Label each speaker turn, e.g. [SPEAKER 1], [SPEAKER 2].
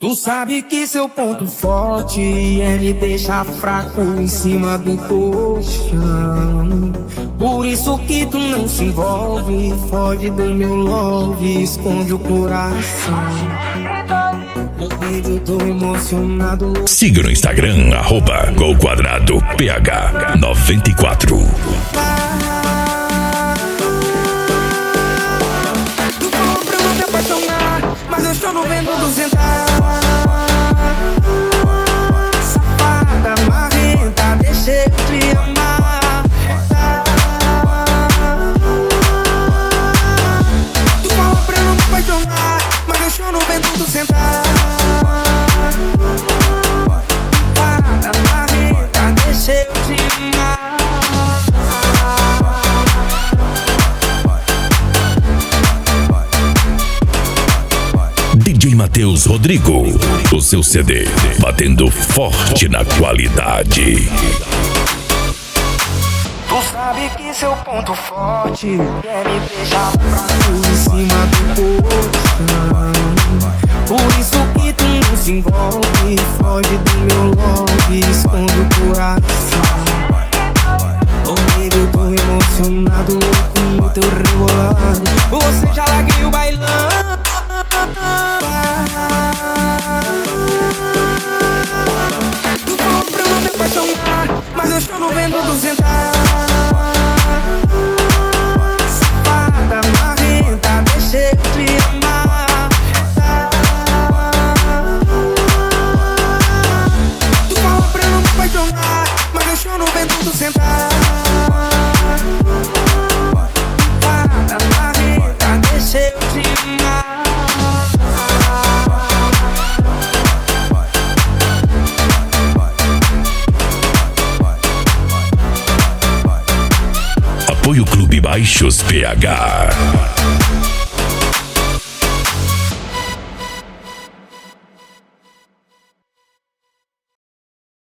[SPEAKER 1] Tu sabe que seu ponto forte é me deixar fraco em cima do colchão. Por isso que tu não se envolve, foge do meu love, esconde o coração. Eu tô emocionado.
[SPEAKER 2] Siga no Instagram, @golquadradoph94.
[SPEAKER 1] Tu falou pra não me apaixonar, mas eu estou no vento do sentar. Safada, marrenta, deixa eu te amar. Tu falou pra não me apaixonar, mas eu estou no vento do sentar. Safada, marrenta, deixa eu te amar.
[SPEAKER 2] DJ Matheus Rodrigo, o seu CD, batendo forte na qualidade.
[SPEAKER 1] Tu sabe que seu ponto forte é me deixar fraco em cima do colchão. Por isso que tu não se envolve, foge do meu love, esconde o coração. Oh, baby, eu tô emocionado com o teu rebolado. Você já larguei o bailão. Tu falou pra não me apaixonar, mas eu estou no vento do sentar. Safada, marrenta, deixa eu te amar. Tu falou pra não me apaixonar, mas eu estou no vento do sentar. Safada, marrenta, deixa eu te amar.
[SPEAKER 2] Apoio Clube Baixos PH.